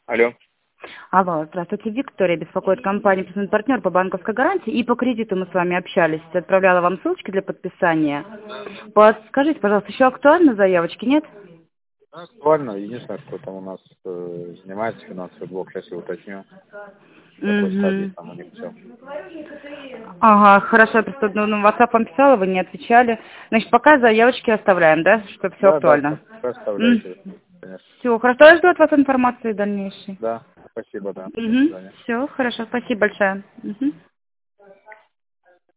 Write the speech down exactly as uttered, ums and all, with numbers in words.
Алло. Алло, здравствуйте, Виктория, беспокоит компания «Партнер» по банковской гарантии, и по кредиту мы с вами общались, отправляла вам ссылочки для подписания. Подскажите, пожалуйста, еще актуальны заявочки, нет? Актуально. Единственное, что там у нас э, занимается финансовый блок, сейчас я уточню. В какой стадии Угу. там у них все. Ага, хорошо, я просто ну, на WhatsApp вам писала, вы не отвечали. Значит, пока заявочки оставляем, да, что все Да, да, актуально? оставляйте, конечно. Все, хорошо, я жду от вас информации дальнейшей. Да, спасибо, да. До Угу. свидания. Все, хорошо, спасибо большое. Угу.